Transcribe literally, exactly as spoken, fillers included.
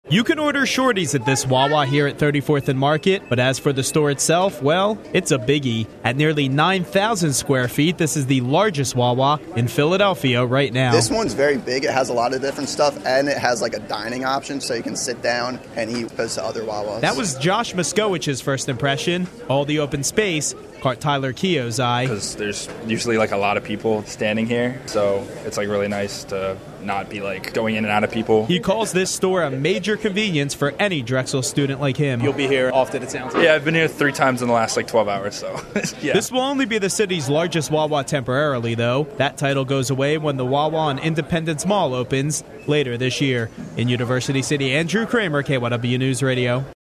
You can order shorties at this Wawa here at thirty-fourth and Market, but as for the store itself, well, it's a biggie. At nearly nine thousand square feet, this is the largest Wawa in Philadelphia right now. This one's very big. It has a lot of different stuff, and it has like a dining option, so you can sit down and eat opposed to other Wawas. That was Josh Moskowich's first impression. All the open space caught Tyler Keogh's eye. Because there's usually like a lot of people standing here, so it's like really nice to not be like going in and out of people. He calls this store a major convenience for any Drexel student like him. You'll be here often, it sounds like. Yeah, I've been here three times in the last like twelve hours, so yeah. This will only be the city's largest Wawa temporarily, though. That title goes away when the Wawa on Independence Mall opens later this year. In University City, Andrew Kramer, K Y W News Radio.